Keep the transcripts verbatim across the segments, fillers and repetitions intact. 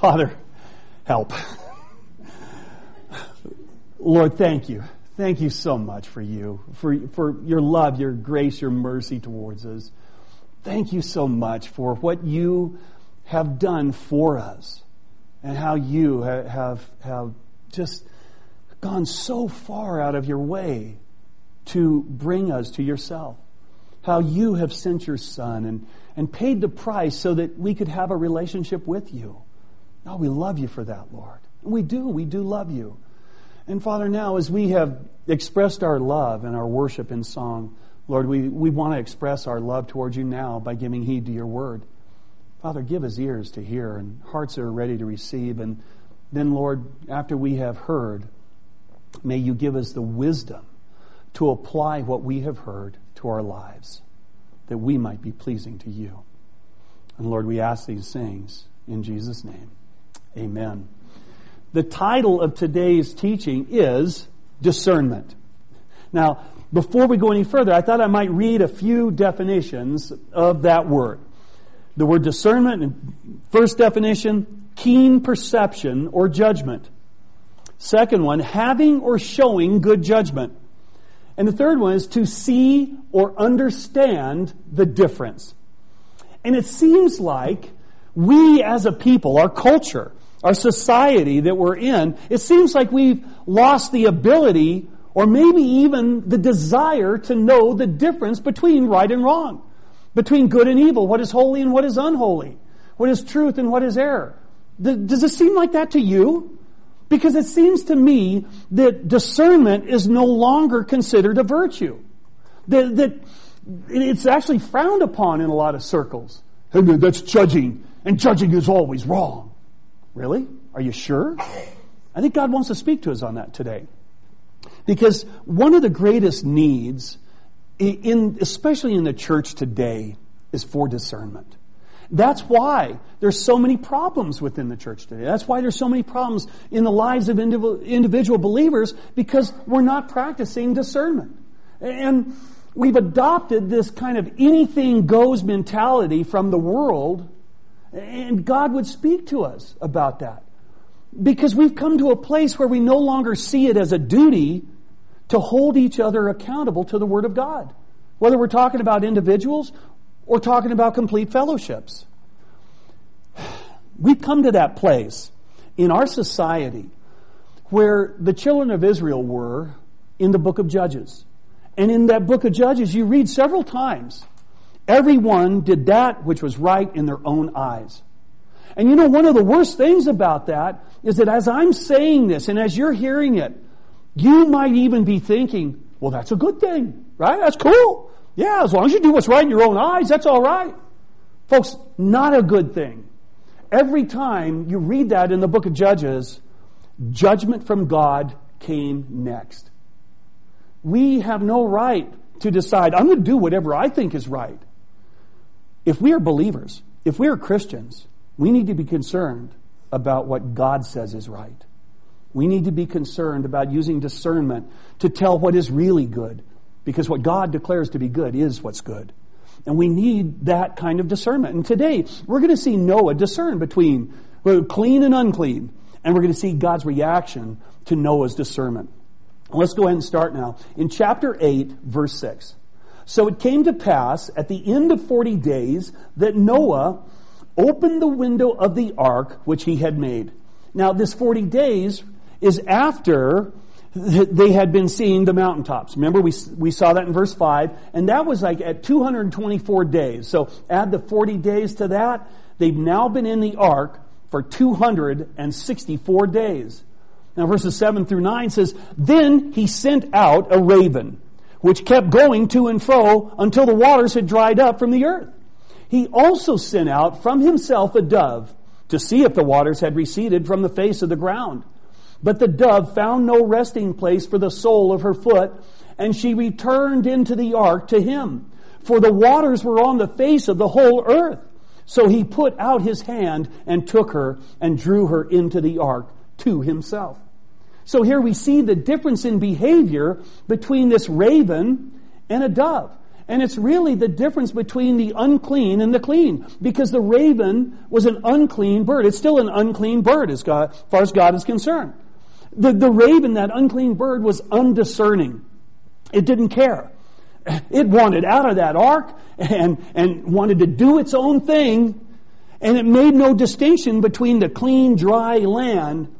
Father, help. Lord, thank you. Thank you so much for you, for, for your love, your grace, your mercy towards us. Thank you so much for what you have done for us and how you have, have just gone so far out of your way to bring us to yourself. How you have sent your Son and, and paid the price so that we could have a relationship with you. Oh, we love you for that, Lord. We do. We do love you. And Father, now as we have expressed our love and our worship in song, Lord, we, we want to express our love towards you now by giving heed to your word. Father, give us ears to hear and hearts that are ready to receive. And then, Lord, after we have heard, may you give us the wisdom to apply what we have heard to our lives, that we might be pleasing to you. And Lord, we ask these things in Jesus' name. Amen. The title of today's teaching is Discernment. Now, before we go any further, I thought I might read a few definitions of that word. The word discernment, first definition, keen perception or judgment. Second one, having or showing good judgment. And the third one is to see or understand the difference. And it seems like we as a people, our culture, our society that we're in, it seems like we've lost the ability or maybe even the desire to know the difference between right and wrong, between good and evil, what is holy and what is unholy, what is truth and what is error. Does it seem like that to you? Because it seems to me that discernment is no longer considered a virtue. That, that it's actually frowned upon in a lot of circles. Hey, that's judging, and judging is always wrong. Really? Are you sure? I think God wants to speak to us on that today. Because one of the greatest needs, in, especially in the church today, is for discernment. That's why there's so many problems within the church today. That's why there's so many problems in the lives of individual believers, because we're not practicing discernment. And we've adopted this kind of anything goes mentality from the world, and God would speak to us about that. Because we've come to a place where we no longer see it as a duty to hold each other accountable to the Word of God. Whether we're talking about individuals or talking about complete fellowships. We've come to that place in our society where the children of Israel were in the book of Judges. And in that book of Judges, you read several times, everyone did that which was right in their own eyes. And you know, one of the worst things about that is that as I'm saying this and as you're hearing it, you might even be thinking, well, that's a good thing, right? That's cool. Yeah, as long as you do what's right in your own eyes, that's all right. Folks, not a good thing. Every time you read that in the book of Judges, judgment from God came next. We have no right to decide, I'm going to do whatever I think is right. If we are believers, if we are Christians, we need to be concerned about what God says is right. We need to be concerned about using discernment to tell what is really good, because what God declares to be good is what's good. And we need that kind of discernment. And today, we're going to see Noah discern between clean and unclean. And we're going to see God's reaction to Noah's discernment. Let's go ahead and start now. In chapter eight, verse six. So it came to pass at the end of forty days that Noah opened the window of the ark which he had made. Now, this forty days is after they had been seeing the mountaintops. Remember, we we saw that in verse five, and that was like at two hundred twenty-four days. So add the forty days to that. They've now been in the ark for two hundred sixty-four days. Now, verses seven through nine says, Then he sent out a raven, which kept going to and fro until the waters had dried up from the earth. He also sent out from himself a dove to see if the waters had receded from the face of the ground. But the dove found no resting place for the sole of her foot, and she returned into the ark to him. For the waters were on the face of the whole earth. So he put out his hand and took her and drew her into the ark to himself. So here we see the difference in behavior between this raven and a dove. And it's really the difference between the unclean and the clean. Because the raven was an unclean bird. It's still an unclean bird as, God, as far as God is concerned. The, the raven, that unclean bird, was undiscerning. It didn't care. It wanted out of that ark and, and wanted to do its own thing. And it made no distinction between the clean, dry land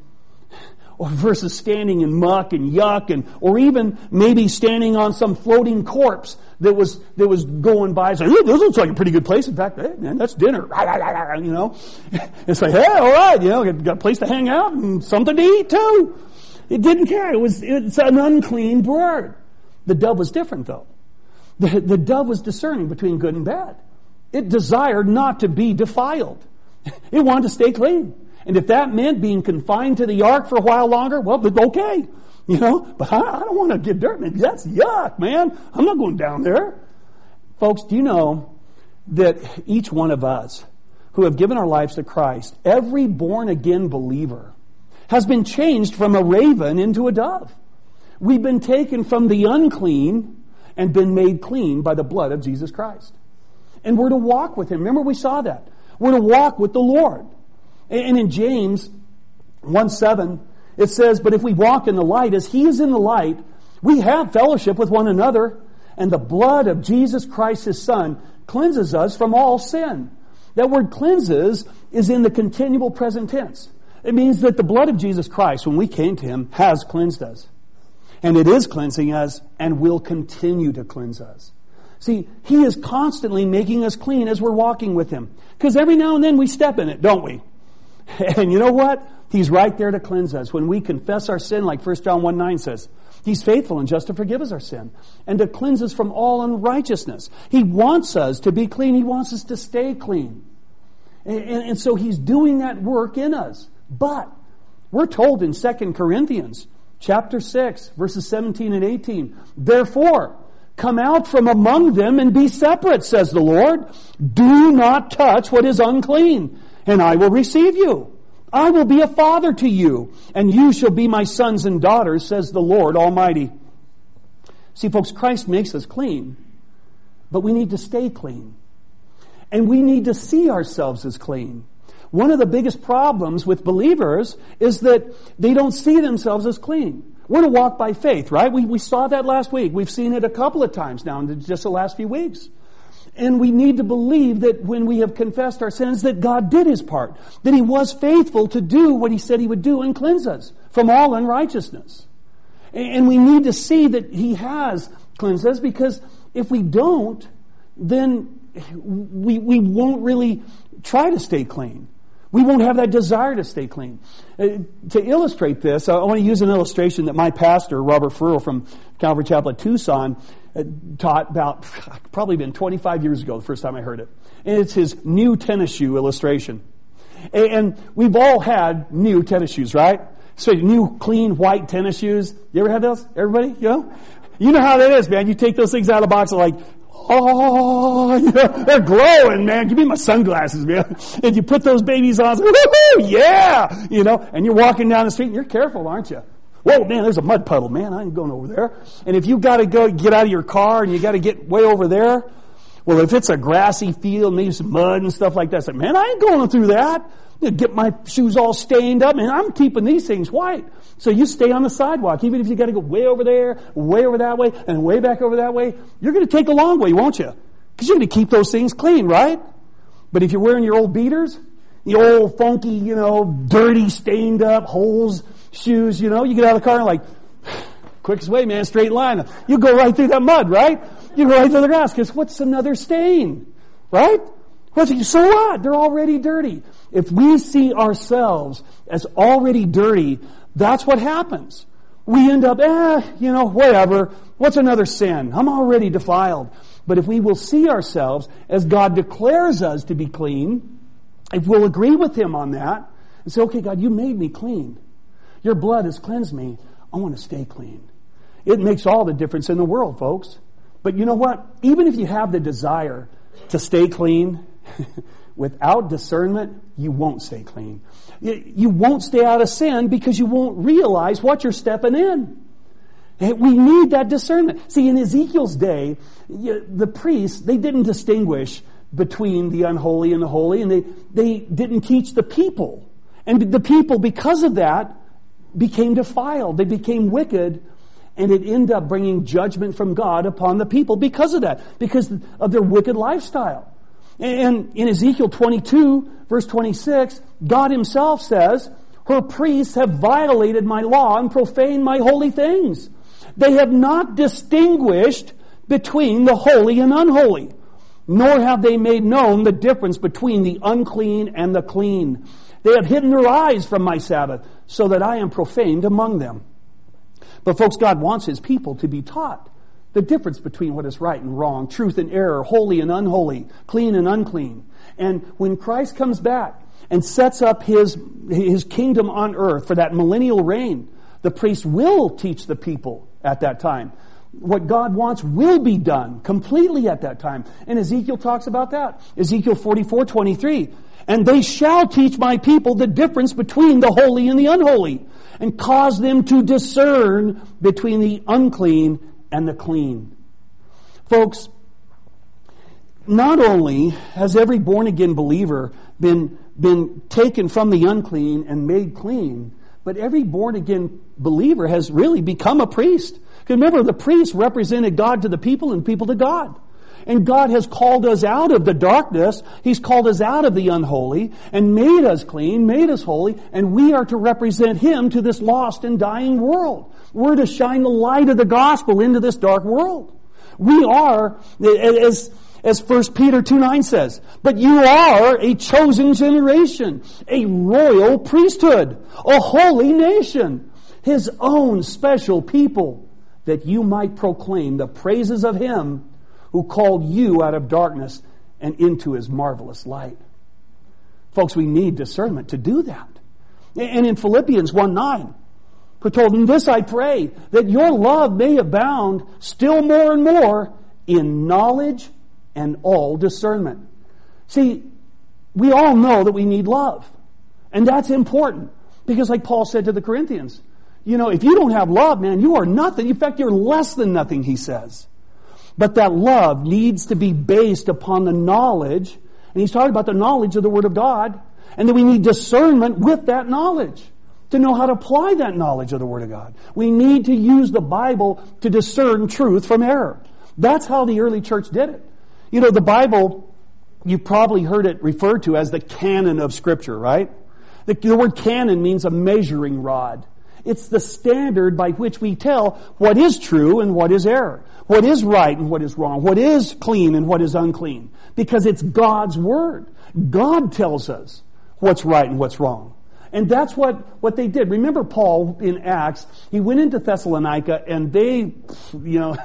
or versus standing in muck and yuck, and or even maybe standing on some floating corpse that was that was going by, saying, "Hey, this looks like a pretty good place. In fact, hey, man, that's dinner." You know, it's like, "Hey, all right, you know, got a place to hang out and something to eat too." It didn't care. It was it's an unclean bird. The dove was different, though. The, the dove was discerning between good and bad. It desired not to be defiled. It wanted to stay clean. And if that meant being confined to the ark for a while longer, well, okay. You know, but I, I don't want to get dirt. That's yuck, man. I'm not going down there. Folks, do you know that each one of us who have given our lives to Christ, every born-again believer, has been changed from a raven into a dove. We've been taken from the unclean and been made clean by the blood of Jesus Christ. And we're to walk with Him. Remember, we saw that. We're to walk with the Lord. And in James one seven, it says, "But if we walk in the light as He is in the light, we have fellowship with one another, and the blood of Jesus Christ, His Son, cleanses us from all sin." That word cleanses is in the continual present tense. It means that the blood of Jesus Christ, when we came to Him, has cleansed us. And it is cleansing us and will continue to cleanse us. See, He is constantly making us clean as we're walking with Him. Because every now and then we step in it, don't we? And you know what? He's right there to cleanse us. When we confess our sin, like First John one nine says, He's faithful and just to forgive us our sin and to cleanse us from all unrighteousness. He wants us to be clean. He wants us to stay clean. And, and, and so He's doing that work in us. But we're told in Second Corinthians chapter six, verses seventeen and eighteen, "Therefore, come out from among them and be separate, says the Lord. Do not touch what is unclean, and I will receive you. I will be a father to you, and you shall be my sons and daughters, says the Lord Almighty." See, folks, Christ makes us clean, but we need to stay clean. And we need to see ourselves as clean. One of the biggest problems with believers is that they don't see themselves as clean. We're to walk by faith, right? We, we saw that last week. We've seen it a couple of times now in just the last few weeks. And we need to believe that when we have confessed our sins, that God did His part. That He was faithful to do what He said He would do and cleanse us from all unrighteousness. And we need to see that He has cleansed us, because if we don't, then we, we won't really try to stay clean. We won't have that desire to stay clean. Uh, to illustrate this, I want to use an illustration that my pastor, Robert Furrow from Calvary Chapel at Tucson, uh, taught about, probably been twenty-five years ago, the first time I heard it. And it's his new tennis shoe illustration. And, and we've all had new tennis shoes, right? So new, clean, white tennis shoes. You ever had those? Everybody? You know? You know how that is, man. You take those things out of the box and like, oh, you know, they're glowing, man. Give me my sunglasses, man. And you put those babies on, woohoo, yeah, you know, and you're walking down the street and you're careful, aren't you? Whoa, man, there's a mud puddle, man. I ain't going over there. And if you've got to go get out of your car and you got to get way over there, well, if it's a grassy field, maybe some mud and stuff like that, it's like, man, I ain't going through that. You get my shoes all stained up, and I'm keeping these things white. So you stay on the sidewalk, even if you got to go way over there, way over that way, and way back over that way. You're going to take a long way, won't you? Because you're going to keep those things clean, right? But if you're wearing your old beaters, the old funky, you know, dirty, stained up, holes shoes, you know, you get out of the car and like, quickest way, man, straight line. You go right through that mud, right? You go right through the grass, because what's another stain, right? What's, so what? They're already dirty. If we see ourselves as already dirty, that's what happens. We end up, eh, you know, whatever. What's another sin? I'm already defiled. But if we will see ourselves as God declares us to be clean, if we'll agree with Him on that, and say, okay, God, you made me clean. Your blood has cleansed me. I want to stay clean. It makes all the difference in the world, folks. But you know what? Even if you have the desire to stay clean, without discernment, you won't stay clean. You won't stay out of sin because you won't realize what you're stepping in. We need that discernment. See, in Ezekiel's day, the priests, they didn't distinguish between the unholy and the holy, and they, they didn't teach the people. And the people, because of that, became defiled. They became wicked, and it ended up bringing judgment from God upon the people because of that, because of their wicked lifestyle. And in Ezekiel twenty-two, verse twenty-six, God himself says, her priests have violated my law and profaned my holy things. They have not distinguished between the holy and unholy, nor have they made known the difference between the unclean and the clean. They have hidden their eyes from my Sabbath, so that I am profaned among them. But folks, God wants his people to be taught the difference between what is right and wrong, truth and error, holy and unholy, clean and unclean. And when Christ comes back and sets up his, his kingdom on earth for that millennial reign, the priest will teach the people at that time. What God wants will be done completely at that time. And Ezekiel talks about that. Ezekiel forty-four twenty-three. And they shall teach my people the difference between the holy and the unholy, and cause them to discern between the unclean and the clean. Folks, not only has every born-again believer been, been taken from the unclean and made clean, but every born-again believer has really become a priest. Because remember, the priest represented God to the people and people to God. And God has called us out of the darkness. He's called us out of the unholy and made us clean, made us holy, and we are to represent him to this lost and dying world. We're to shine the light of the gospel into this dark world. We are, as As First Peter two nine says, but you are a chosen generation, a royal priesthood, a holy nation, his own special people, that you might proclaim the praises of him who called you out of darkness and into his marvelous light. Folks, we need discernment to do that. And in Philippians one nine, we're told, in this I pray, that your love may abound still more and more in knowledge and all discernment. See, we all know that we need love. And that's important. Because like Paul said to the Corinthians, you know, if you don't have love, man, you are nothing. In fact, you're less than nothing, he says. But that love needs to be based upon the knowledge, and he's talking about the knowledge of the Word of God, and then we need discernment with that knowledge to know how to apply that knowledge of the Word of God. We need to use the Bible to discern truth from error. That's how the early church did it. You know, the Bible, you probably heard it referred to as the canon of Scripture, right? The, the word canon means a measuring rod. It's the standard by which we tell what is true and what is error, what is right and what is wrong, what is clean and what is unclean, because it's God's Word. God tells us what's right and what's wrong. And that's what, what they did. Remember Paul in Acts, he went into Thessalonica and they, you know,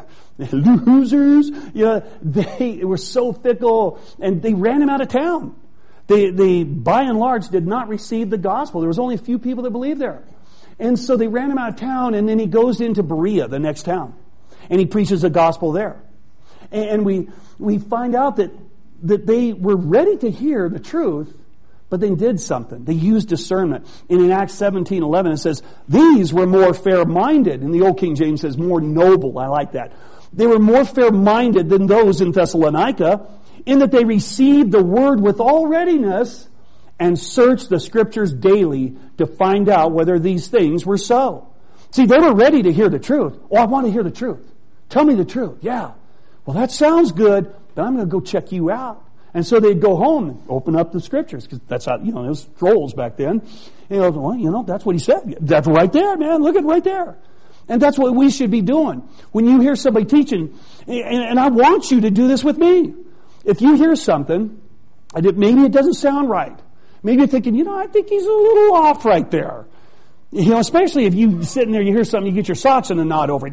losers, you know, they were so fickle and they ran him out of town. They, they, by and large, did not receive the gospel. There was only a few people that believed there. And so they ran him out of town, and then he goes into Berea, the next town, and he preaches the gospel there. And we we find out that that they were ready to hear the truth, but they did something. They used discernment. And in Acts seventeen eleven, it says, these were more fair-minded. And the Old King James says more noble. I like that. They were more fair-minded than those in Thessalonica, in that they received the word with all readiness and searched the Scriptures daily to find out whether these things were so. See, they were ready to hear the truth. Oh, I want to hear the truth. Tell me the truth. Yeah. Well, that sounds good, but I'm going to go check you out. And so they'd go home and open up the Scriptures, because that's how, you know, it was scrolls back then. You know, well, you know, that's what he said. That's right there, man. Look at it right there. And that's what we should be doing. When you hear somebody teaching, and, and I want you to do this with me. If you hear something, and it, maybe it doesn't sound right. Maybe you're thinking, you know, I think he's a little off right there. You know, especially if you sitting there, you hear something, you get your socks in a knot over it.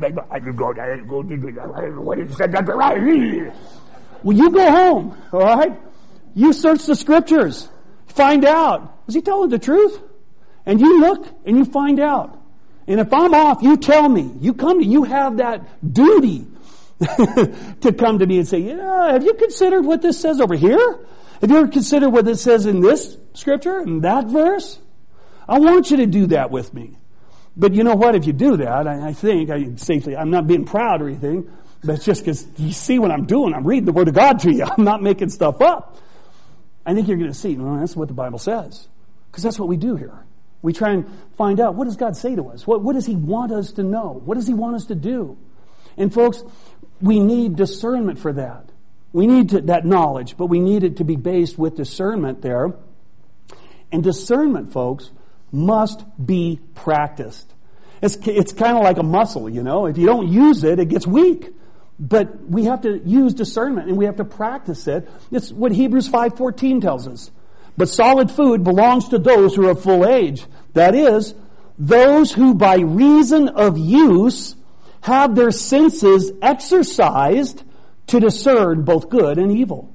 What is that? Well, you go home, all right? You search the Scriptures. Find out. Is he telling the truth? And you look and you find out. And if I'm off, you tell me. You come to, you have that duty to come to me and say, you know, have you considered what this says over here? Have you ever considered what it says in this Scripture, in that verse? I want you to do that with me. But you know what? If you do that, I, I think, I safely, I'm not being proud or anything, but it's just because you see what I'm doing. I'm reading the Word of God to you. I'm not making stuff up. I think you're going to see, well, that's what the Bible says. Because that's what we do here. We try and find out, what does God say to us? What, what does He want us to know? What does He want us to do? And folks, we need discernment for that. We need to, that knowledge, but we need it to be based with discernment there. And discernment, folks, must be practiced. It's, it's kind of like a muscle, you know. If you don't use it, it gets weak. But we have to use discernment and we have to practice it. It's what Hebrews five fourteen tells us. But solid food belongs to those who are of full age. That is, those who by reason of use have their senses exercised to discern both good and evil.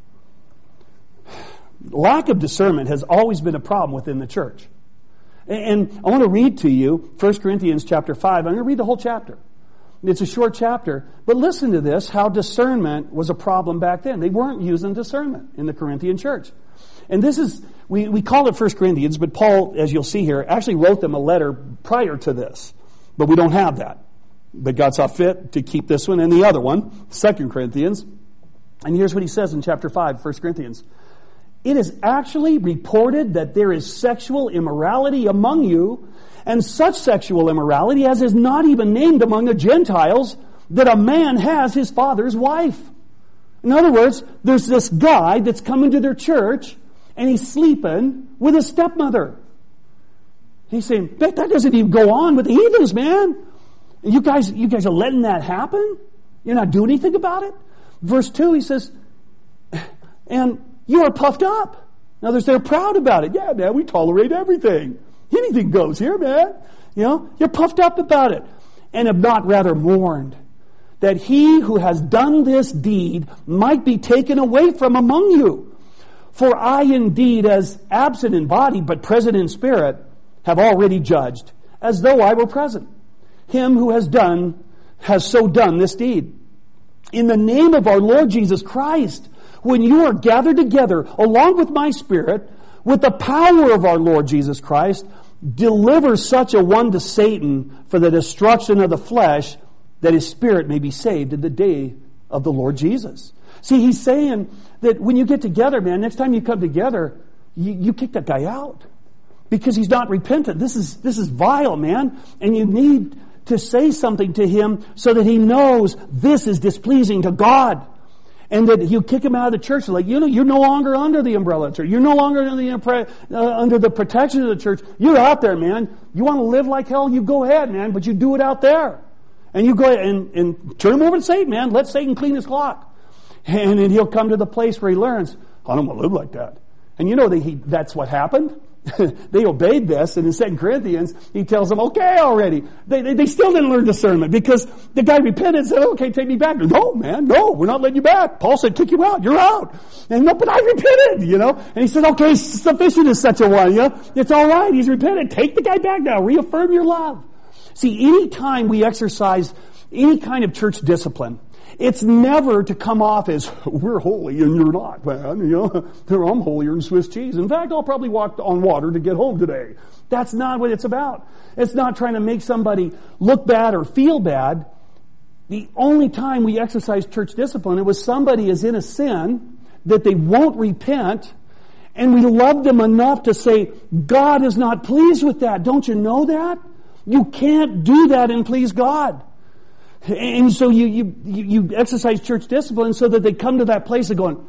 Lack of discernment has always been a problem within the church. And I want to read to you First Corinthians chapter five. I'm going to read the whole chapter. It's a short chapter. But listen to this, how discernment was a problem back then. They weren't using discernment in the Corinthian church. And this is, we, we call it First Corinthians, but Paul, as you'll see here, actually wrote them a letter prior to this. But we don't have that. But God saw fit to keep this one and the other one, Second Corinthians. And here's what he says in chapter five, First Corinthians. It is actually reported that there is sexual immorality among you, and such sexual immorality as is not even named among the Gentiles, that a man has his father's wife. In other words, there's this guy that's coming to their church, and he's sleeping with his stepmother. He's saying, that, that doesn't even go on with the heathens, man. You guys, you guys are letting that happen? You're not doing anything about it? Verse two, he says, and you are puffed up. In other words, they're proud about it. Yeah, man, we tolerate everything. Anything goes here, man. You know, you're puffed up about it. And have not rather mourned that he who has done this deed might be taken away from among you. For I indeed, as absent in body, but present in spirit, have already judged, as though I were present, him who has done, has so done this deed. In the name of our Lord Jesus Christ, when you are gathered together, along with my spirit, with the power of our Lord Jesus Christ, deliver such a one to Satan for the destruction of the flesh, that his spirit may be saved in the day of the Lord Jesus. See, he's saying that when you get together, man, next time you come together, you, you kick that guy out. Because he's not repentant. This is, this is vile, man. And you need to say something to him so that he knows this is displeasing to God. And that you kick him out of the church. Like, you know, you're no longer under the umbrella of the church. You're no longer under the, uh, under the protection of the church. You're out there, man. You want to live like hell? You go ahead, man. But you do it out there. And you go ahead and, and turn him over to Satan, man. Let Satan clean his clock. And then he'll come to the place where he learns, I don't want to live like that. And you know that he, that's what happened. They obeyed this, and in Second Corinthians, he tells them, okay already. They, they, they still didn't learn discernment because the guy repented and said, okay, take me back. No, man, no, we're not letting you back. Paul said, kick you out, you're out. And no, but I repented, you know. And he said, okay, sufficient is such a one, you know. It's all right, he's repented. Take the guy back now, reaffirm your love. See, any time we exercise any kind of church discipline, it's never to come off as, we're holy and you're not, man. You know, I'm holier than Swiss cheese. In fact, I'll probably walk on water to get home today. That's not what it's about. It's not trying to make somebody look bad or feel bad. The only time we exercise church discipline, it was somebody is in a sin that they won't repent, and we love them enough to say, God is not pleased with that. Don't you know that? You can't do that and please God. And so you, you, you exercise church discipline so that they come to that place of going,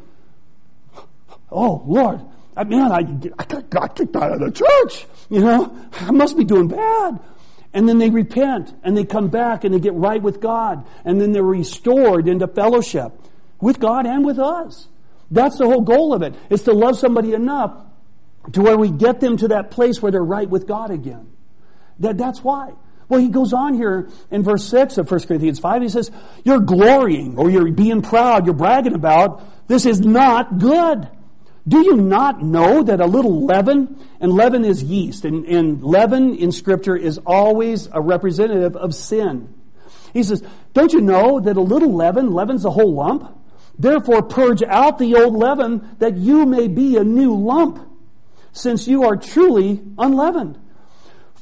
oh, Lord, I, man, I, I got kicked out of the church. You know, I must be doing bad. And then they repent and they come back and they get right with God. And then they're restored into fellowship with God and with us. That's the whole goal of it, is to love somebody enough to where we get them to that place where they're right with God again. That, that's why. Well, he goes on here in verse six of First Corinthians five. He says, you're glorying or you're being proud, you're bragging about, this is not good. Do you not know that a little leaven, and leaven is yeast, and, and leaven in Scripture is always a representative of sin. He says, don't you know that a little leaven leavens a whole lump? Therefore purge out the old leaven, that you may be a new lump, since you are truly unleavened.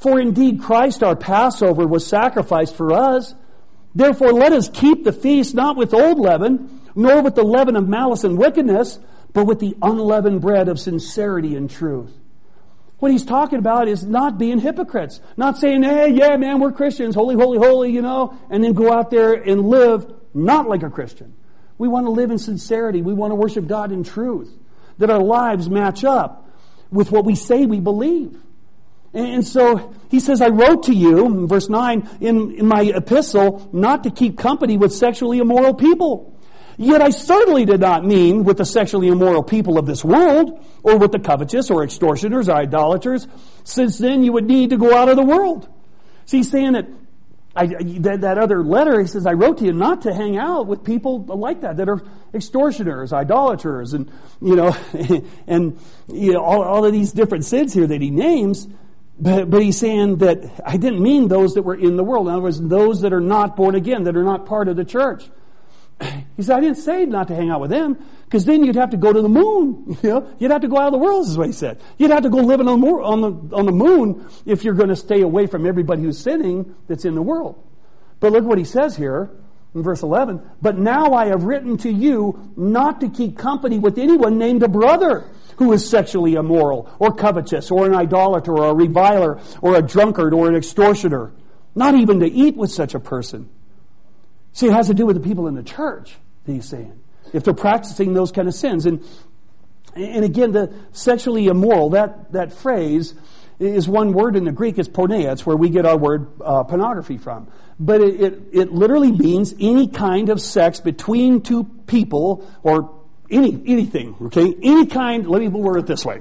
For indeed Christ our Passover was sacrificed for us. Therefore let us keep the feast not with old leaven, nor with the leaven of malice and wickedness, but with the unleavened bread of sincerity and truth. What he's talking about is not being hypocrites. Not saying, hey, yeah, man, we're Christians, holy, holy, holy, you know, and then go out there and live not like a Christian. We want to live in sincerity. We want to worship God in truth. That our lives match up with what we say we believe. And so he says, I wrote to you, in verse nine, in, in my epistle, not to keep company with sexually immoral people. Yet I certainly did not mean with the sexually immoral people of this world, or with the covetous, or extortioners, or idolaters, since then you would need to go out of the world. So he's saying that I, that, that other letter, he says, I wrote to you not to hang out with people like that, that are extortioners, idolaters, and, you know, and, you know, all, all of these different sins here that he names. But, but he's saying that I didn't mean those that were in the world. In other words, those that are not born again, that are not part of the church. He said, I didn't say not to hang out with them, because then you'd have to go to the moon. You know, you'd have to go out of the world, is what he said. You'd have to go live on the, on the, on the moon if you're going to stay away from everybody who's sinning that's in the world. But look what he says here in verse eleven. But now I have written to you not to keep company with anyone named a brother who is sexually immoral, or covetous, or an idolater, or a reviler, or a drunkard, or an extortioner. Not even to eat with such a person. See, it has to do with the people in the church, he's saying, if they're practicing those kind of sins. And and again, the sexually immoral, that, that phrase is one word in the Greek, it's porneia. It's where we get our word uh, pornography from. But it, it, it literally means any kind of sex between two people, or any anything, okay? Any kind, let me word it this way.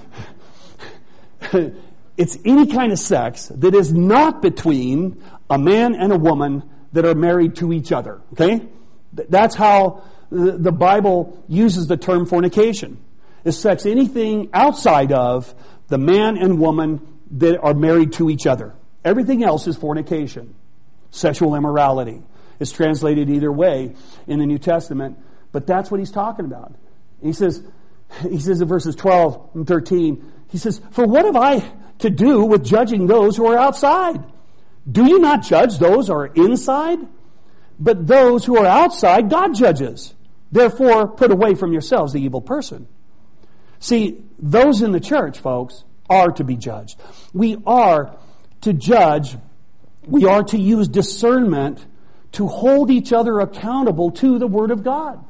It's any kind of sex that is not between a man and a woman that are married to each other, okay? That's how the Bible uses the term fornication. Is sex anything outside of the man and woman that are married to each other. Everything else is fornication. Sexual immorality. It's translated either way in the New Testament, but that's what he's talking about. He says, he says in verses twelve and thirteen, he says, for what have I to do with judging those who are outside? Do you not judge those who are inside? But those who are outside, God judges. Therefore, put away from yourselves the evil person. See, those in the church, folks, are to be judged. We are to judge. We are to use discernment to hold each other accountable to the Word of God.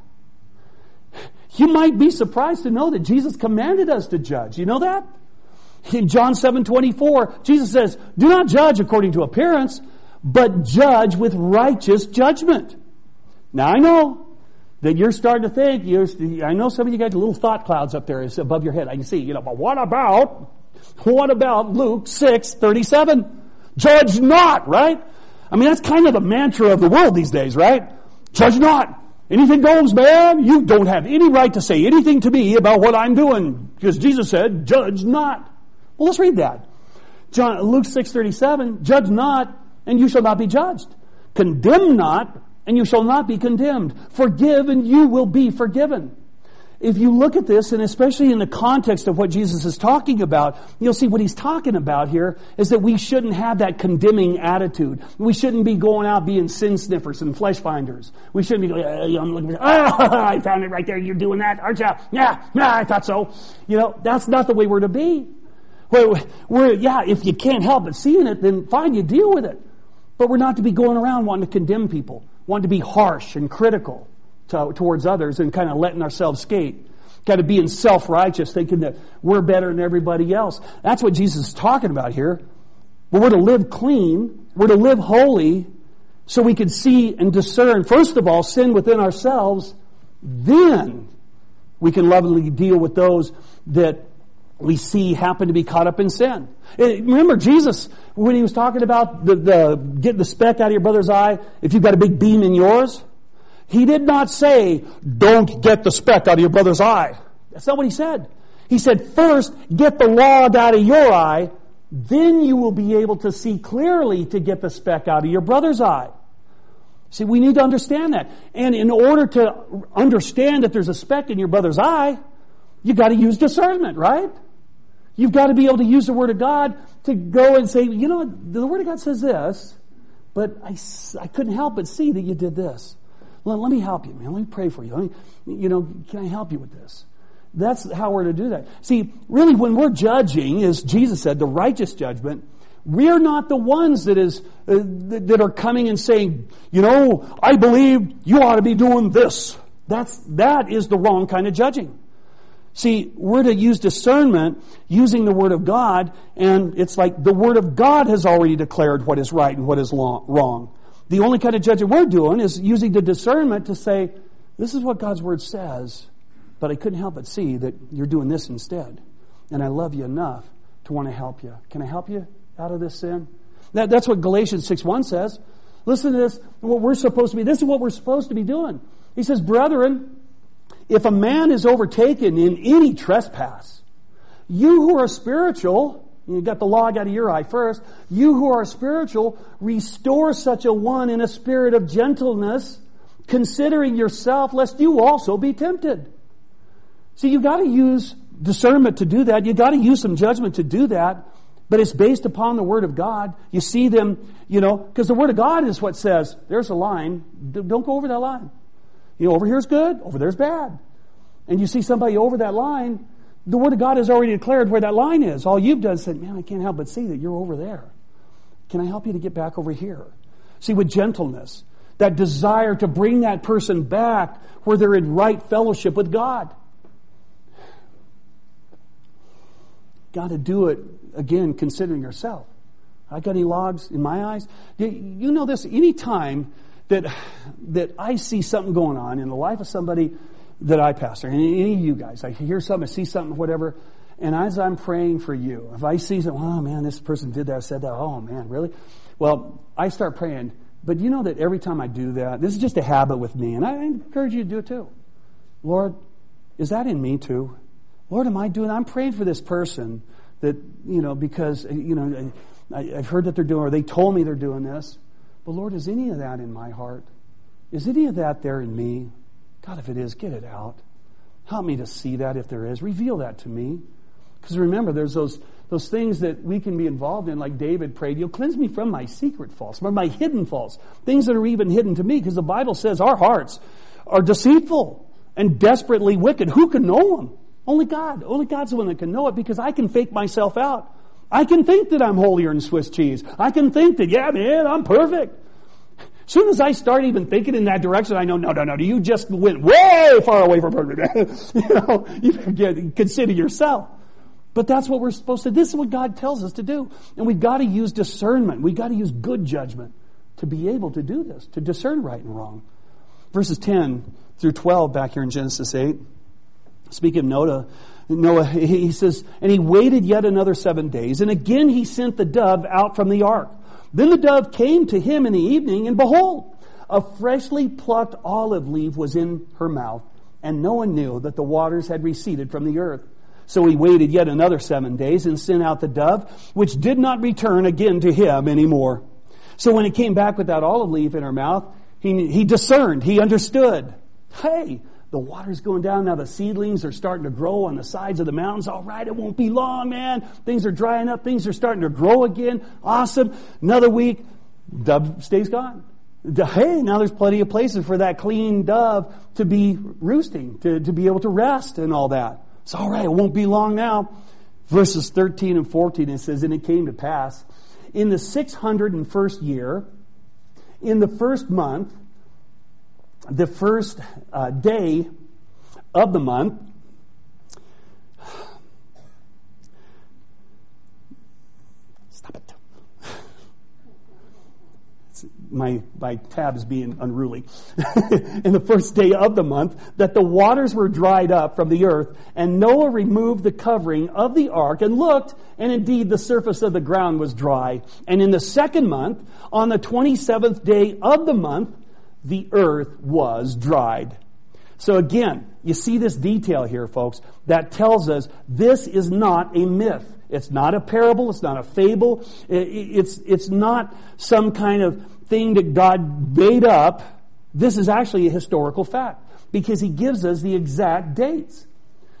You might be surprised to know that Jesus commanded us to judge. You know that? In John seven twenty-four, Jesus says, do not judge according to appearance, but judge with righteous judgment. Now I know that you're starting to think, you're, I know some of you got little thought clouds up there above your head. I can see, you know, but what about, what about Luke six thirty-seven? Judge not, right? I mean, that's kind of the mantra of the world these days, right? Judge not. Anything goes, man. You don't have any right to say anything to me about what I'm doing, because Jesus said, judge not. Well, let's read that. John, Luke six thirty-seven, judge not, and you shall not be judged. Condemn not, and you shall not be condemned. Forgive, and you will be forgiven. If you look at this, and especially in the context of what Jesus is talking about, you'll see what he's talking about here is that we shouldn't have that condemning attitude. We shouldn't be going out being sin sniffers and flesh finders. We shouldn't be going, uh, I'm looking, ah, I found it right there. You're doing that, aren't you? Yeah, yeah, I thought so. You know, that's not the way we're to be. We're, we're, yeah, if you can't help but seeing it, then fine, you deal with it. But we're not to be going around wanting to condemn people, wanting to be harsh and critical to, towards others and kind of letting ourselves skate. Got to be in self-righteous, thinking that we're better than everybody else. That's what Jesus is talking about here. But we're to live clean. We're to live holy so we can see and discern, first of all, sin within ourselves. Then we can lovingly deal with those that we see happen to be caught up in sin. Remember Jesus, when he was talking about the, the getting the speck out of your brother's eye, if you've got a big beam in yours, he did not say, don't get the speck out of your brother's eye. That's not what he said. He said, first, get the log out of your eye, then you will be able to see clearly to get the speck out of your brother's eye. See, we need to understand that. And in order to understand that there's a speck in your brother's eye, you got to use discernment, right? You've got to be able to use the Word of God to go and say, you know what, the Word of God says this, but I, I couldn't help but see that you did this. Let, let me help you, man. Let me pray for you. Let me, you know, can I help you with this? That's how we're to do that. See, really, when we're judging, as Jesus said, the righteous judgment, we're not the ones that is uh, that are coming and saying, you know, I believe you ought to be doing this. That's that is the wrong kind of judging. See, we're to use discernment using the Word of God, and it's like the Word of God has already declared what is right and what is wrong. The only kind of judging we're doing is using the discernment to say, this is what God's Word says, but I couldn't help but see that you're doing this instead. And I love you enough to want to help you. Can I help you out of this sin? That, that's what Galatians six one says. Listen to this, what we're supposed to be. This is what we're supposed to be doing. He says, brethren, if a man is overtaken in any trespass, you who are spiritual, you got the log out of your eye first, you who are spiritual, restore such a one in a spirit of gentleness, considering yourself, lest you also be tempted. See, you've got to use discernment to do that. You've got to use some judgment to do that. But it's based upon the Word of God. You see them, you know, because the Word of God is what says, there's a line, don't go over that line. You know, over here's good, over there's bad. And you see somebody over that line, the Word of God has already declared where that line is. All you've done is said, man, I can't help but see that you're over there. Can I help you to get back over here? See, with gentleness, that desire to bring that person back where they're in right fellowship with God. Got to do it, again, considering yourself. I got any logs in my eyes? You know this, any time that that I see something going on in the life of somebody that I pastor, any, any of you guys, I hear something, I see something, whatever, and as I'm praying for you, if I see something, oh man, this person did that, said that, oh man, really? Well, I start praying, but you know that every time I do that, this is just a habit with me, and I encourage you to do it too. Lord, is that in me too? Lord, am I doing that? I'm praying for this person that, you know, because, you know, I, I've heard that they're doing, or they told me they're doing this. But Lord, is any of that in my heart? Is any of that there in me? God, if it is, get it out. Help me to see that if there is. Reveal that to me. Because remember, there's those those things that we can be involved in, like David prayed, you'll cleanse me from my secret faults, from my hidden faults, things that are even hidden to me, because the Bible says our hearts are deceitful and desperately wicked. Who can know them? Only God. Only God's the one that can know it, because I can fake myself out. I can think that I'm holier than Swiss cheese. I can think that, yeah, man, I'm perfect. As soon as I start even thinking in that direction, I know, no, no, no, you just went way far away from perfect. You know, you forget, consider yourself. But that's what we're supposed to do. This is what God tells us to do. And we've got to use discernment. We've got to use good judgment to be able to do this, to discern right and wrong. Verses ten through twelve back here in Genesis eight. Speaking of Noah, Noah, he says, and he waited yet another seven days, and again he sent the dove out from the ark. Then the dove came to him in the evening, and behold, a freshly plucked olive leaf was in her mouth, and no one knew that the waters had receded from the earth. So he waited yet another seven days and sent out the dove, which did not return again to him anymore. So when it came back with that olive leaf in her mouth, he, he discerned, he understood. Hey, the water's going down. Now the seedlings are starting to grow on the sides of the mountains. All right, it won't be long, man. Things are drying up. Things are starting to grow again. Awesome. Another week, dove stays gone. Hey, now there's plenty of places for that clean dove to be roosting, to, to be able to rest and all that. It's all right. It won't be long now. Verses thirteen and fourteen, it says, and it came to pass in the six hundred and first year, in the first month, the first uh, day of the month, stop it. It's, my my tab is being unruly. In the first day of the month, that the waters were dried up from the earth, and Noah removed the covering of the ark and looked, and indeed the surface of the ground was dry. And in the second month, on the twenty-seventh day of the month, the earth was dried. So again, you see this detail here, folks, that tells us this is not a myth. It's not a parable. It's not a fable. It's, it's not some kind of thing that God made up. This is actually a historical fact, because he gives us the exact dates.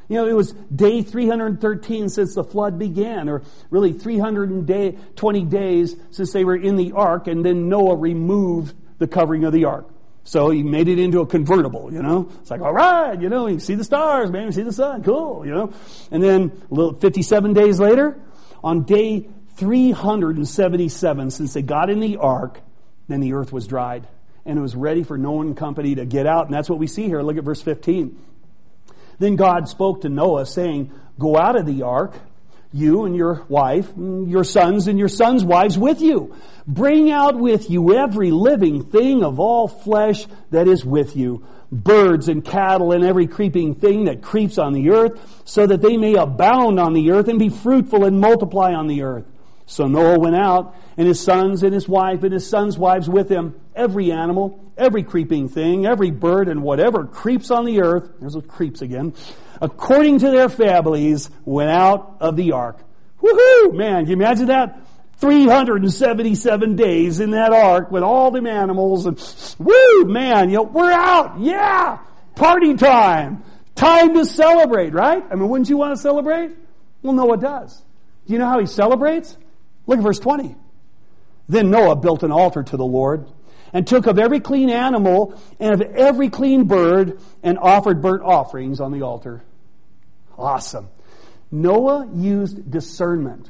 You know, it was day three hundred thirteen since the flood began, or really three hundred twenty days since they were in the ark, and then Noah removed the covering of the ark. So he made it into a convertible, you know. It's like, all right, you know, you see the stars, man, you see the sun, cool, you know. And then a little fifty-seven days later, on day three hundred seventy-seven since they got in the ark, then the earth was dried. And it was ready for Noah and company to get out. And that's what we see here. Look at verse fifteen. Then God spoke to Noah, saying, go out of the ark, you and your wife, and your sons and your sons' wives with you. Bring out with you every living thing of all flesh that is with you, birds and cattle and every creeping thing that creeps on the earth, so that they may abound on the earth and be fruitful and multiply on the earth. So Noah went out, and his sons and his wife and his sons' wives with him, every animal, every creeping thing, every bird, and whatever creeps on the earth, there's what creeps again, according to their families, went out of the ark. Woohoo! Man, can you imagine that? three hundred seventy-seven days in that ark with all them animals, and woo, man, you know, we're out! Yeah! Party time! Time to celebrate, right? I mean, wouldn't you want to celebrate? Well, Noah does. Do you know how he celebrates? Look at verse twenty. Then Noah built an altar to the Lord, and took of every clean animal and of every clean bird, and offered burnt offerings on the altar. Awesome. Noah used discernment.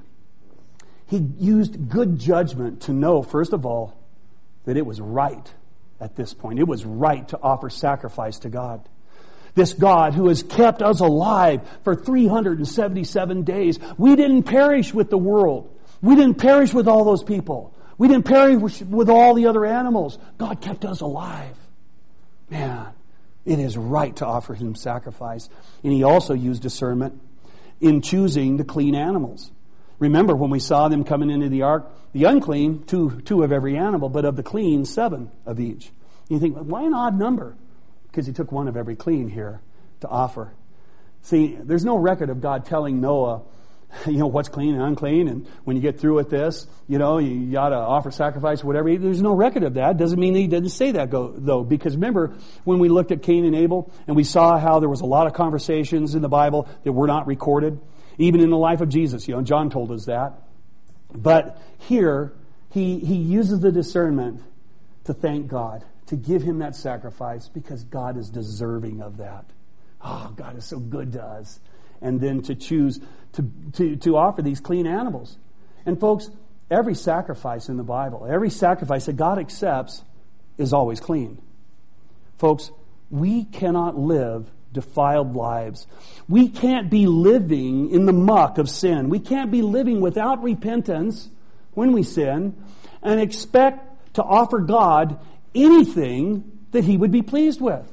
He used good judgment to know, first of all, that it was right at this point. It was right to offer sacrifice to God. This God who has kept us alive for three hundred seventy-seven days. We didn't perish with the world. We didn't perish with all those people. We didn't perish with all the other animals. God kept us alive. Man, it is right to offer Him sacrifice. And He also used discernment in choosing the clean animals. Remember when we saw them coming into the ark, the unclean, two, two of every animal, but of the clean, seven of each. You think, why an odd number? Because He took one of every clean here to offer. See, there's no record of God telling Noah, you know, what's clean and unclean, and when you get through with this, you know, you, you ought to offer sacrifice, whatever. There's no record of that. Doesn't mean He didn't say that, go, though. Because remember, when we looked at Cain and Abel, and we saw how there was a lot of conversations in the Bible that were not recorded, even in the life of Jesus. You know, John told us that. But here, he, he uses the discernment to thank God, to give Him that sacrifice, because God is deserving of that. Oh, God is so good to us. And then to choose to, to, to offer these clean animals. And folks, every sacrifice in the Bible, every sacrifice that God accepts is always clean. Folks, we cannot live defiled lives. We can't be living in the muck of sin. We can't be living without repentance when we sin and expect to offer God anything that He would be pleased with.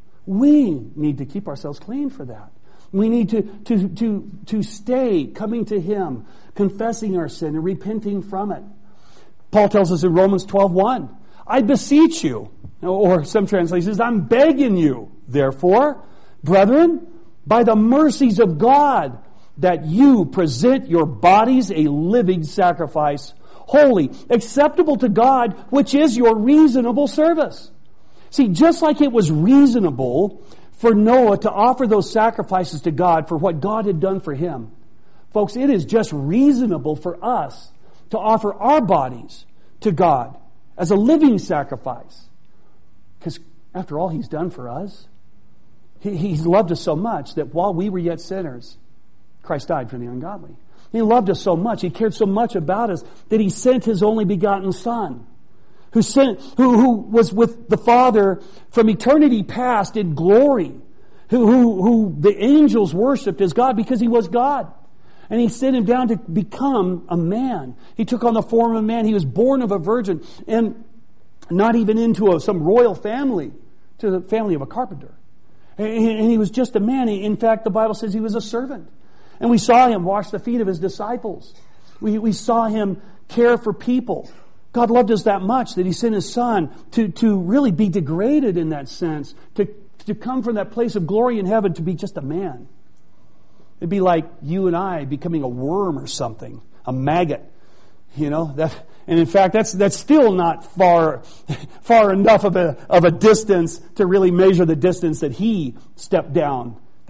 We need to keep ourselves clean for that. We need to, to, to, to stay coming to Him, confessing our sin and repenting from it. Paul tells us in Romans twelve one, I beseech you, or some translations, I'm begging you, therefore, brethren, by the mercies of God, that you present your bodies a living sacrifice, holy, acceptable to God, which is your reasonable service. See, just like it was reasonable for Noah to offer those sacrifices to God for what God had done for him, folks, it is just reasonable for us to offer our bodies to God as a living sacrifice. Because after all He's done for us, he, He's loved us so much that while we were yet sinners, Christ died for the ungodly. He loved us so much, He cared so much about us, that He sent His only begotten Son, who sent, who, who was with the Father from eternity past in glory, who, who, who the angels worshipped as God because He was God. And He sent Him down to become a man. He took on the form of a man. He was born of a virgin, and not even into a, some royal family, to the family of a carpenter. And, and He was just a man. In fact, the Bible says He was a servant. And we saw Him wash the feet of His disciples. We, we saw Him care for people. God loved us that much that He sent His Son to, to really be degraded in that sense, to, to come from that place of glory in heaven to be just a man. It'd be like you and I becoming a worm or something, a maggot, you know. That, and in fact, that's that's still not far far enough of a of a distance to really measure the distance that He stepped down,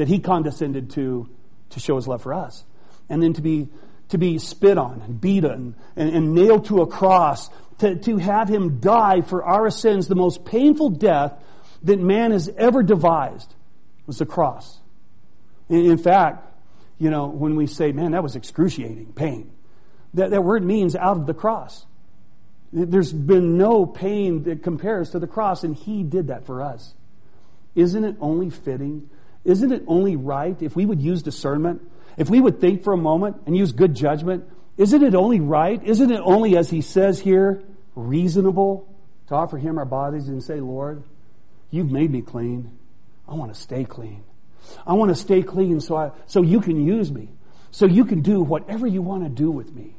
that he condescended to to show his love for us. And then to be to be spit on and beaten and, and nailed to a cross, to, to have him die for our sins, the most painful death that man has ever devised was the cross. In, in fact, you know, when we say, man, that was excruciating pain, that, that word means out of the cross. There's been no pain that compares to the cross, and he did that for us. Isn't it only fitting? Isn't it only right if we would use discernment? If we would think for a moment and use good judgment? Isn't it only right? Isn't it only, as he says here, reasonable to offer him our bodies and say, Lord, you've made me clean. I want to stay clean. I want to stay clean so I, so you can use me. So you can do whatever you want to do with me.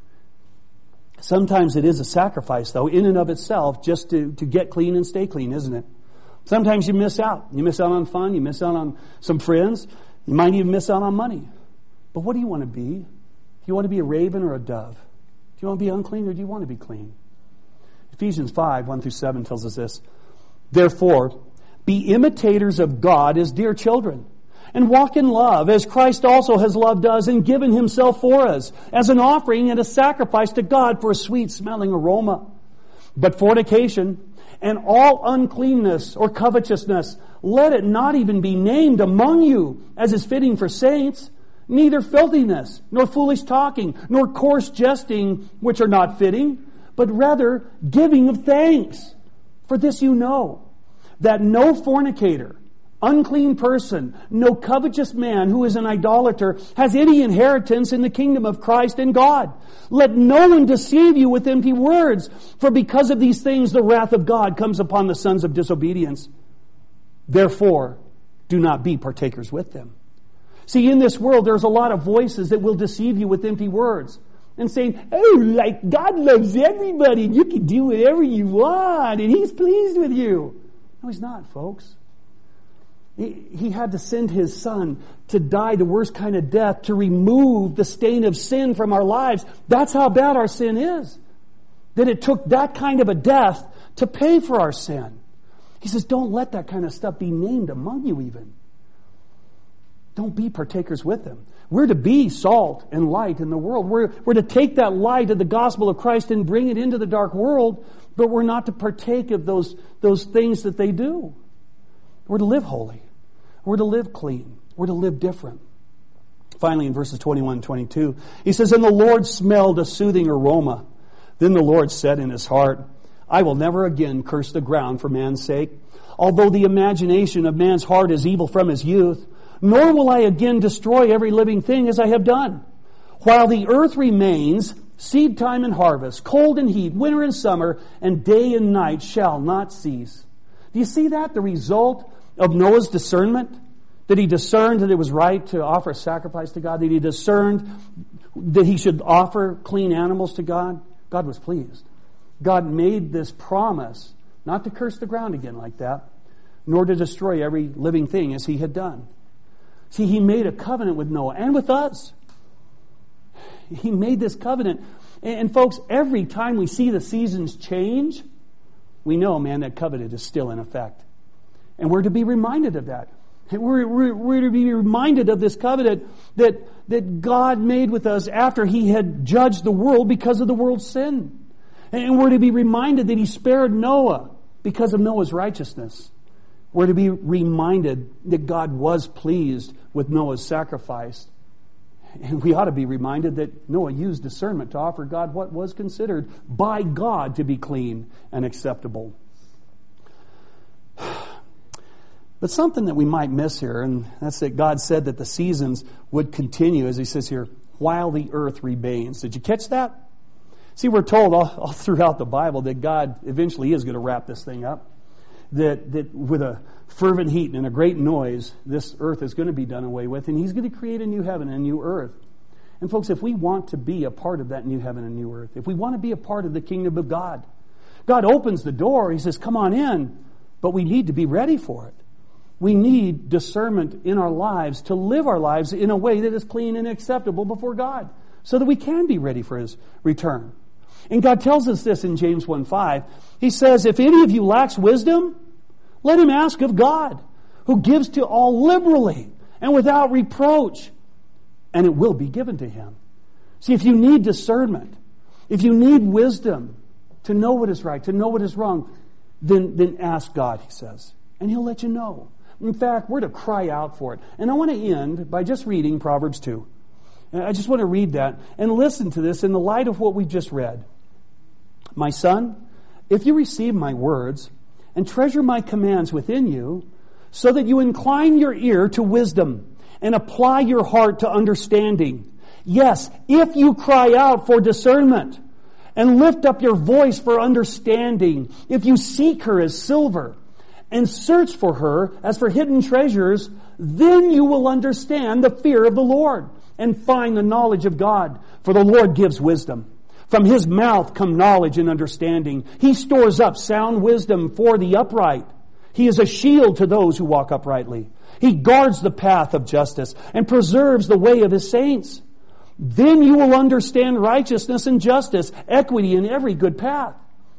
Sometimes it is a sacrifice, though, in and of itself, just to, to get clean and stay clean, isn't it? Sometimes you miss out. You miss out on fun. You miss out on some friends. You might even miss out on money. But what do you want to be? Do you want to be a raven or a dove? Do you want to be unclean or do you want to be clean? Ephesians five, one through seven tells us this. Therefore, be imitators of God as dear children, and walk in love, as Christ also has loved us and given himself for us, as an offering and a sacrifice to God for a sweet-smelling aroma. But fornication and all uncleanness or covetousness, let it not even be named among you, as is fitting for saints, neither filthiness, nor foolish talking, nor coarse jesting, which are not fitting, but rather giving of thanks. For this you know, that no fornicator, unclean person, no covetous man who is an idolater has any inheritance in the kingdom of Christ and God. Let no one deceive you with empty words, for because of these things the wrath of God comes upon the sons of disobedience. Therefore, do not be partakers with them. See, in this world there's a lot of voices that will deceive you with empty words and saying, oh, like God loves everybody and you can do whatever you want and He's pleased with you. No, He's not, folks. He had to send His Son to die the worst kind of death to remove the stain of sin from our lives. That's how bad our sin is. That it took that kind of a death to pay for our sin. He says, don't let that kind of stuff be named among you even. Don't be partakers with them. We're to be salt and light in the world. We're, we're to take that light of the gospel of Christ and bring it into the dark world, but we're not to partake of those, those things that they do. We're to live holy. We're to live clean. We're to live different. Finally, in verses twenty-one and twenty-two, he says, and the Lord smelled a soothing aroma. Then the Lord said in his heart, I will never again curse the ground for man's sake, although the imagination of man's heart is evil from his youth. Nor will I again destroy every living thing as I have done. While the earth remains, seed time and harvest, cold and heat, winter and summer, and day and night shall not cease. Do you see that? The result of Noah's discernment? That he discerned that it was right to offer a sacrifice to God? That he discerned that he should offer clean animals to God? God was pleased. God made this promise not to curse the ground again like that, nor to destroy every living thing as he had done. See, he made a covenant with Noah and with us. He made this covenant. And, and folks, every time we see the seasons change, we know, man, that covenant is still in effect. And we're to be reminded of that. We're, we're, we're to be reminded of this covenant that, that God made with us after He had judged the world because of the world's sin. And we're to be reminded that He spared Noah because of Noah's righteousness. We're to be reminded that God was pleased with Noah's sacrifice. And we ought to be reminded that Noah used discernment to offer God what was considered by God to be clean and acceptable. But something that we might miss here, and that's that God said that the seasons would continue, as He says here, while the earth remains. Did you catch that? See, we're told all, all throughout the Bible that God eventually is going to wrap this thing up. That, that with a fervent heat and a great noise, this earth is going to be done away with, and He's going to create a new heaven and a new earth. And folks, if we want to be a part of that new heaven and new earth, if we want to be a part of the kingdom of God, God opens the door. He says, come on in, but we need to be ready for it. We need discernment in our lives to live our lives in a way that is clean and acceptable before God, so that we can be ready for His return. And God tells us this in James one five. He says, if any of you lacks wisdom, let him ask of God, who gives to all liberally and without reproach, and it will be given to him. See, if you need discernment, if you need wisdom to know what is right, to know what is wrong, then, then ask God, he says, and he'll let you know. In fact, we're to cry out for it. And I want to end by just reading Proverbs two. And I just want to read that and listen to this in the light of what we've just read. My son, if you receive my words and treasure my commands within you, so that you incline your ear to wisdom and apply your heart to understanding. Yes, if you cry out for discernment and lift up your voice for understanding, if you seek her as silver and search for her as for hidden treasures, then you will understand the fear of the Lord and find the knowledge of God. For the Lord gives wisdom. From his mouth come knowledge and understanding. He stores up sound wisdom for the upright. He is a shield to those who walk uprightly. He guards the path of justice and preserves the way of his saints. Then you will understand righteousness and justice, equity in every good path.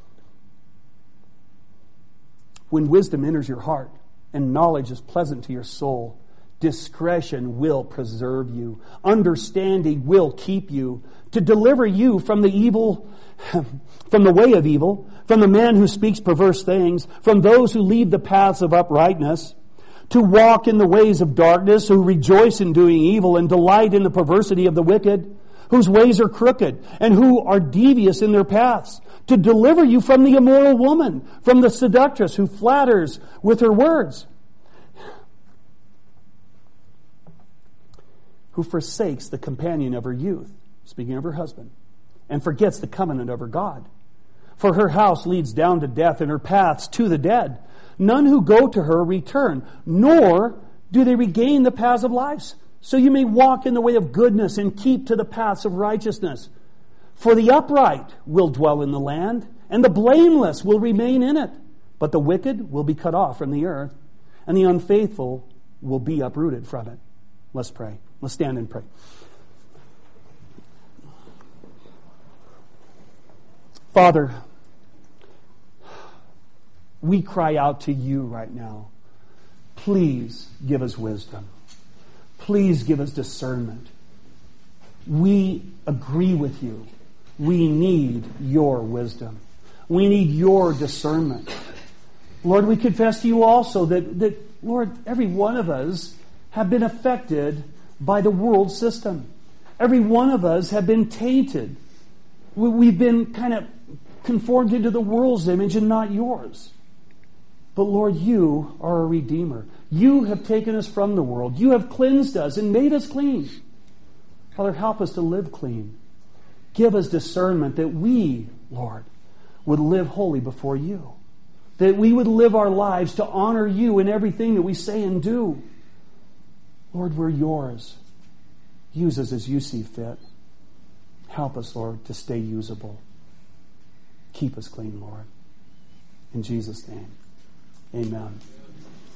When wisdom enters your heart and knowledge is pleasant to your soul, discretion will preserve you. Understanding will keep you, to deliver you from the evil, from the way of evil, from the man who speaks perverse things, from those who leave the paths of uprightness, to walk in the ways of darkness, who rejoice in doing evil and delight in the perversity of the wicked, whose ways are crooked and who are devious in their paths, to deliver you from the immoral woman, from the seductress who flatters with her words, who forsakes the companion of her youth, speaking of her husband, and forgets the covenant of her God. For her house leads down to death, and her paths to the dead. None who go to her return, nor do they regain the paths of life. So you may walk in the way of goodness and keep to the paths of righteousness. For the upright will dwell in the land, and the blameless will remain in it. But the wicked will be cut off from the earth, and the unfaithful will be uprooted from it. Let's pray. Let's stand and pray. Father, we cry out to you right now. Please give us wisdom. Please give us discernment. We agree with you. We need your wisdom. We need your discernment. Lord, we confess to you also that, that, Lord, every one of us have been affected by the world system. Every one of us have been tainted. We've been kind of conformed into the world's image and not yours. But Lord, you are a redeemer. You have taken us from the world. You have cleansed us and made us clean. Father, help us to live clean. Give us discernment that we, Lord, would live holy before you. That we would live our lives to honor you in everything that we say and do. Lord, we're yours. Use us as you see fit. Help us, Lord, to stay usable. Keep us clean, Lord. In Jesus' name, amen.